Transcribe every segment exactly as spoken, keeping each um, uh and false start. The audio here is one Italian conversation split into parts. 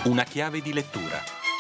Una chiave di lettura.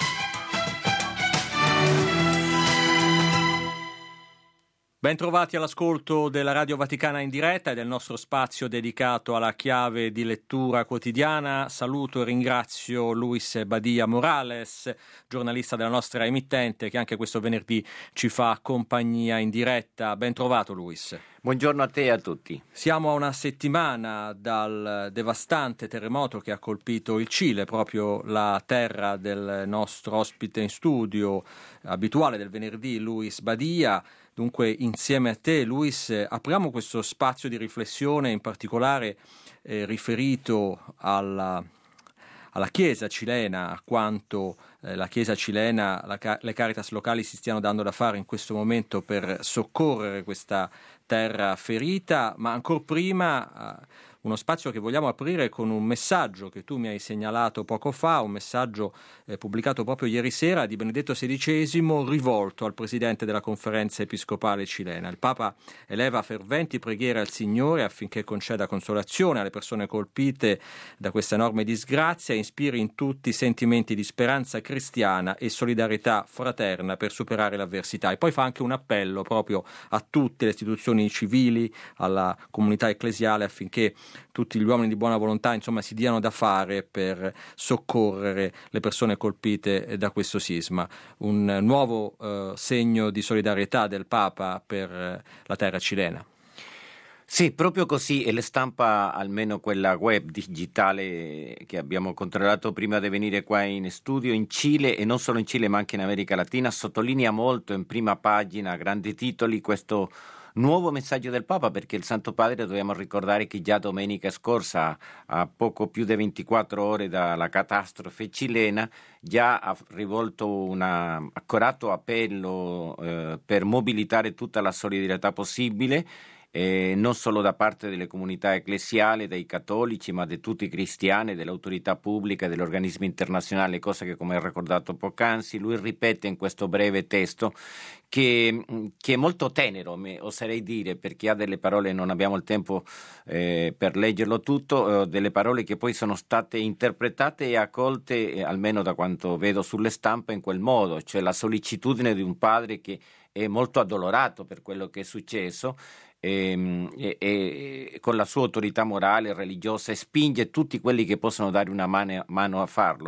Ben trovati all'ascolto della Radio Vaticana in diretta e del nostro spazio dedicato alla chiave di lettura quotidiana. Saluto e ringrazio Luis Badia Morales, giornalista della nostra emittente, che anche questo venerdì ci fa compagnia in diretta. Ben trovato, Luis. Buongiorno a te e a tutti. Siamo a una settimana dal devastante terremoto che ha colpito il Cile, proprio la terra del nostro ospite in studio abituale del venerdì, Luis Badia. Dunque, insieme a te, Luis, apriamo questo spazio di riflessione, in particolare eh, riferito alla, alla Chiesa cilena, a quanto eh, la Chiesa cilena, la, le Caritas locali si stiano dando da fare in questo momento per soccorrere questa terra ferita, ma ancora prima eh, uno spazio che vogliamo aprire con un messaggio che tu mi hai segnalato poco fa, un messaggio eh, pubblicato proprio ieri sera di Benedetto sedicesimo rivolto al presidente della Conferenza Episcopale cilena. Il Papa eleva ferventi preghiere al Signore affinché conceda consolazione alle persone colpite da questa enorme disgrazia e ispiri in tutti sentimenti di speranza cristiana e solidarietà fraterna per superare l'avversità. E poi fa anche un appello proprio a tutte le istituzioni civili, alla comunità ecclesiale, affinché tutti gli uomini di buona volontà insomma si diano da fare per soccorrere le persone colpite da questo sisma. Un nuovo eh, segno di solidarietà del Papa per eh, la terra cilena. Sì, proprio così, e la stampa, almeno quella web digitale che abbiamo controllato prima di venire qua in studio, in Cile, e non solo in Cile ma anche in America Latina, sottolinea molto in prima pagina, a grandi titoli, questo nuovo messaggio del Papa, perché il Santo Padre, dobbiamo ricordare che già domenica scorsa, a poco più di ventiquattro ore dalla catastrofe cilena, già ha rivolto un accorato appello eh, per mobilitare tutta la solidarietà possibile, Eh, non solo da parte delle comunità ecclesiali, dei cattolici, ma di tutti i cristiani, dell'autorità pubblica, degli organismi internazionali, cosa che, come ha ricordato poc'anzi, lui ripete in questo breve testo che, che è molto tenero, oserei dire, perché ha delle parole, non abbiamo il tempo eh, per leggerlo tutto, eh, delle parole che poi sono state interpretate e accolte, eh, almeno da quanto vedo sulle stampe, in quel modo, cioè la sollecitudine di un padre che è molto addolorato per quello che è successo, E, e, e con la sua autorità morale e religiosa, e spinge tutti quelli che possono dare una mano, mano a farlo.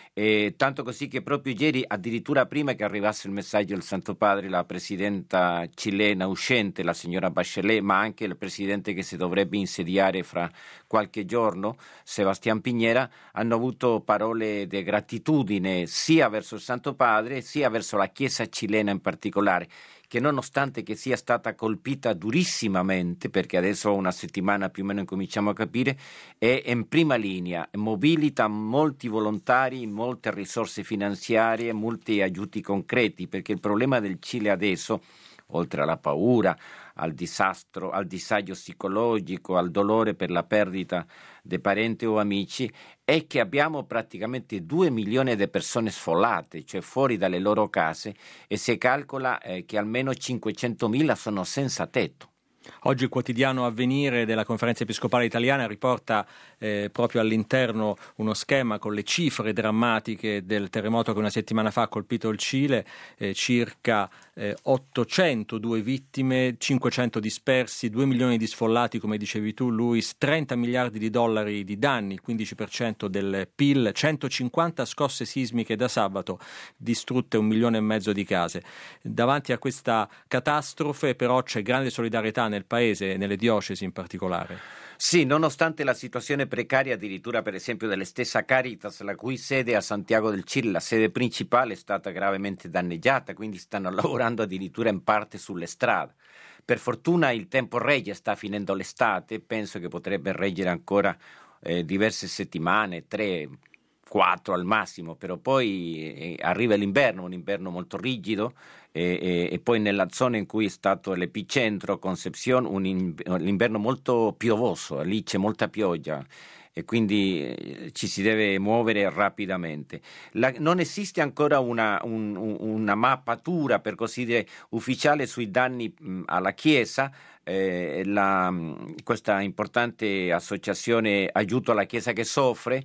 E tanto così che proprio ieri, addirittura prima che arrivasse il messaggio del Santo Padre, la presidenta cilena uscente, la signora Bachelet, ma anche il presidente che si dovrebbe insediare fra qualche giorno, Sebastián Piñera, hanno avuto parole di gratitudine sia verso il Santo Padre sia verso la Chiesa cilena in particolare, che nonostante che sia stata colpita durissimamente, perché adesso una settimana più o meno incominciamo a capire, è in prima linea, mobilita molti volontari, molte risorse finanziarie, molti aiuti concreti, perché il problema del Cile adesso, oltre alla paura, al disastro, al disagio psicologico, al dolore per la perdita di parenti o amici, è che abbiamo praticamente due milioni di persone sfollate, cioè fuori dalle loro case, e si calcola eh, che almeno cinquecentomila sono senza tetto. Oggi il quotidiano Avvenire della Conferenza Episcopale Italiana riporta eh, proprio all'interno uno schema con le cifre drammatiche del terremoto che una settimana fa ha colpito il Cile, eh, circa eh, ottocentodue vittime, cinquecento dispersi, due milioni di sfollati, come dicevi tu Luis, trenta miliardi di dollari di danni, il quindici per cento del P I L, centocinquanta scosse sismiche da sabato, distrutte un milione e mezzo di case. Davanti a questa catastrofe però c'è grande solidarietà nel paese e nelle diocesi in particolare. Sì, nonostante la situazione precaria addirittura per esempio delle stesse Caritas, la cui sede a Santiago del Cile, la sede principale, è stata gravemente danneggiata, quindi stanno lavorando addirittura in parte sulle strade. Per fortuna il tempo regge, sta finendo l'estate, penso che potrebbe reggere ancora eh, diverse settimane, tre, quattro al massimo, però poi eh, arriva l'inverno, un inverno molto rigido, e, e, e poi nella zona in cui è stato l'epicentro, Concepción, un, in, un inverno molto piovoso, lì c'è molta pioggia e quindi eh, ci si deve muovere rapidamente. La, non esiste ancora una, un, una mappatura, per così dire, ufficiale sui danni mh, alla Chiesa. Eh, la, questa importante associazione Aiuto alla Chiesa che soffre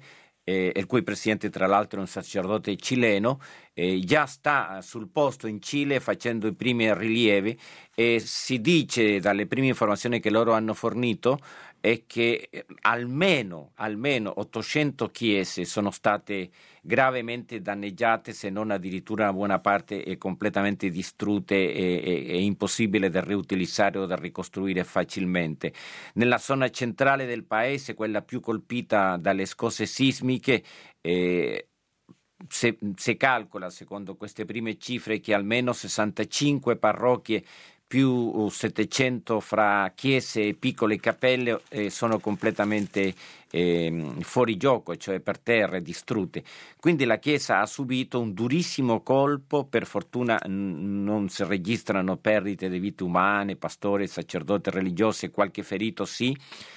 eh, il cui presidente tra l'altro è un sacerdote cileno, eh, già sta sul posto in Cile facendo i primi rilievi e si dice dalle prime informazioni che loro hanno fornito è che almeno, almeno ottocento chiese sono state gravemente danneggiate, se non addirittura una buona parte è completamente distrutte e, e, e impossibile da riutilizzare o da ricostruire facilmente. Nella zona centrale del paese, quella più colpita dalle scosse sismiche, eh, se, se calcola, secondo queste prime cifre, che almeno sessantacinque parrocchie più settecento fra chiese e piccole cappelle eh, sono completamente eh, fuori gioco, cioè per terra, distrutte. Quindi la Chiesa ha subito un durissimo colpo, per fortuna n- non si registrano perdite di vite umane, pastori, sacerdoti religiosi, qualche ferito sì,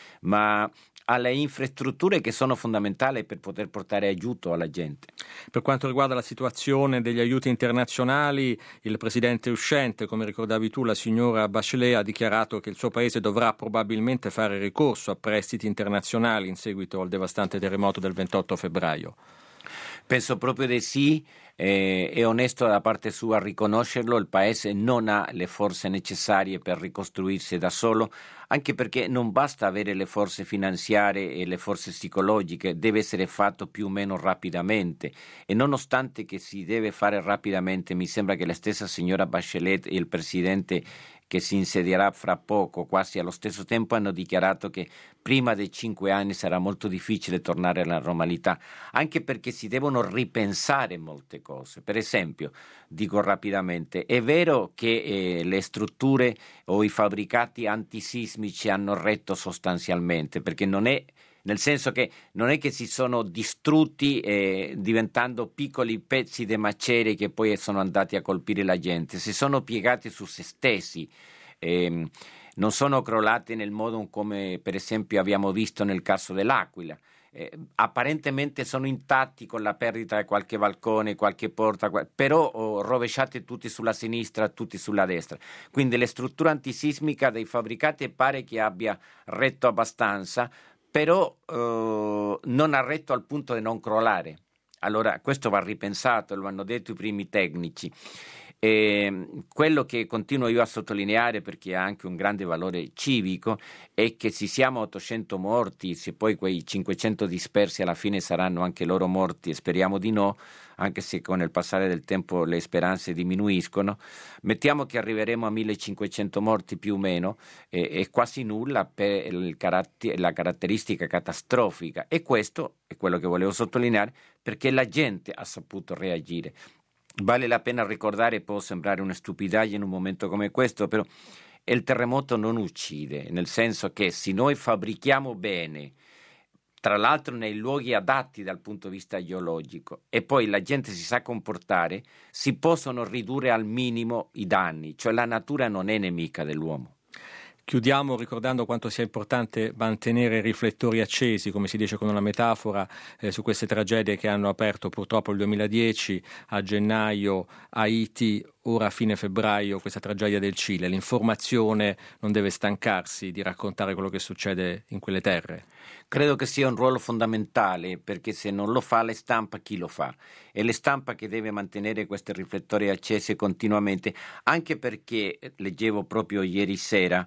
ma alle infrastrutture che sono fondamentali per poter portare aiuto alla gente. Per quanto riguarda la situazione degli aiuti internazionali, il presidente uscente, come ricordavi tu, la signora Bachelet, ha dichiarato che il suo paese dovrà probabilmente fare ricorso a prestiti internazionali in seguito al devastante terremoto del ventotto febbraio. Penso proprio di sì, eh, è onesto da parte sua riconoscerlo, il paese non ha le forze necessarie per ricostruirsi da solo, anche perché non basta avere le forze finanziarie e le forze psicologiche, deve essere fatto più o meno rapidamente e nonostante che si deve fare rapidamente, mi sembra che la stessa signora Bachelet e il presidente che si insedierà fra poco, quasi allo stesso tempo, hanno dichiarato che prima dei cinque anni sarà molto difficile tornare alla normalità, anche perché si devono ripensare molte cose. Per esempio, dico rapidamente, è vero che eh, le strutture o i fabbricati antisismici hanno retto sostanzialmente, perché non è nel senso che non è che si sono distrutti eh, diventando piccoli pezzi di macerie che poi sono andati a colpire la gente, si sono piegati su se stessi, eh, non sono crollati nel modo come per esempio abbiamo visto nel caso dell'Aquila. Eh, apparentemente sono intatti con la perdita di qualche balcone, qualche porta, però oh, rovesciati tutti sulla sinistra, tutti sulla destra. Quindi la struttura antisismica dei fabbricati pare che abbia retto abbastanza, però eh, non ha retto al punto di non crollare. Allora questo va ripensato, lo hanno detto i primi tecnici. E quello che continuo io a sottolineare, perché ha anche un grande valore civico, è che se siamo a ottocento morti, se poi quei cinquecento dispersi alla fine saranno anche loro morti, e speriamo di no, anche se con il passare del tempo le speranze diminuiscono, mettiamo che arriveremo a millecinquecento morti più o meno, eh, è quasi nulla per il caratter- la caratteristica catastrofica, e questo è quello che volevo sottolineare, perché la gente ha saputo reagire. Vale la pena ricordare, può sembrare una stupidaggine in un momento come questo, però il terremoto non uccide, nel senso che se noi fabbrichiamo bene, tra l'altro nei luoghi adatti dal punto di vista geologico, e poi la gente si sa comportare, si possono ridurre al minimo i danni, cioè la natura non è nemica dell'uomo. Chiudiamo ricordando quanto sia importante mantenere i riflettori accesi, come si dice con una metafora, eh, su queste tragedie che hanno aperto purtroppo il duemiladieci, a gennaio Haiti, ora a fine febbraio questa tragedia del Cile. L'informazione non deve stancarsi di raccontare quello che succede in quelle terre. Credo che sia un ruolo fondamentale, perché se non lo fa la stampa, chi lo fa? È la stampa che deve mantenere questi riflettori accesi continuamente, anche perché leggevo proprio ieri sera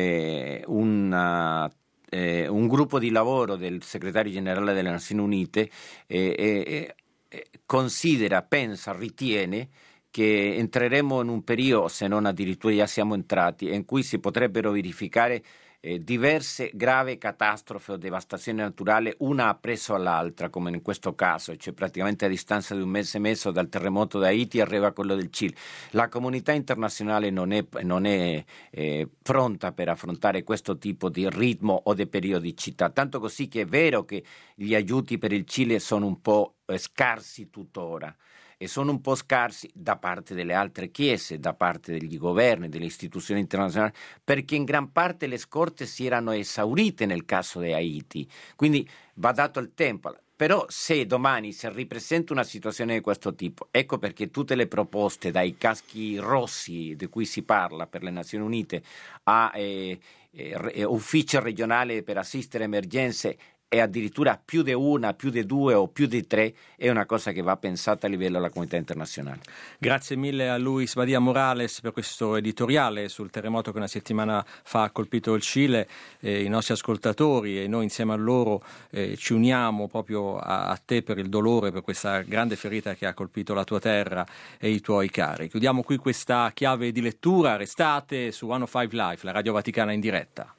eh, una, eh, un gruppo di lavoro del segretario generale delle Nazioni Unite eh, eh, eh, considera, pensa, ritiene che entreremo in un periodo, se non addirittura già siamo entrati, in cui si potrebbero verificare Eh, diverse gravi catastrofi o devastazioni naturali, una appresso all'altra, come in questo caso, cioè praticamente a distanza di un mese e mezzo dal terremoto da Haiti arriva quello del Cile. La comunità internazionale non è, non è eh, pronta per affrontare questo tipo di ritmo o di periodicità, tanto così che è vero che gli aiuti per il Cile sono un po' eh, scarsi tuttora, e sono un po' scarsi da parte delle altre chiese, da parte degli governi, delle istituzioni internazionali, perché in gran parte le scorte si erano esaurite nel caso di Haiti, quindi va dato il tempo. Però se domani si ripresenta una situazione di questo tipo, ecco perché tutte le proposte, dai caschi rossi di cui si parla per le Nazioni Unite a eh, eh, ufficio regionale per assistere emergenze, e addirittura più di una, più di due o più di tre, è una cosa che va pensata a livello della comunità internazionale. Grazie mille a Luis Badia Morales per questo editoriale sul terremoto che una settimana fa ha colpito il Cile. Eh, I nostri ascoltatori e noi insieme a loro eh, ci uniamo proprio a, a te per il dolore, per questa grande ferita che ha colpito la tua terra e i tuoi cari. Chiudiamo qui questa chiave di lettura, restate su centocinque Live, la Radio Vaticana in diretta.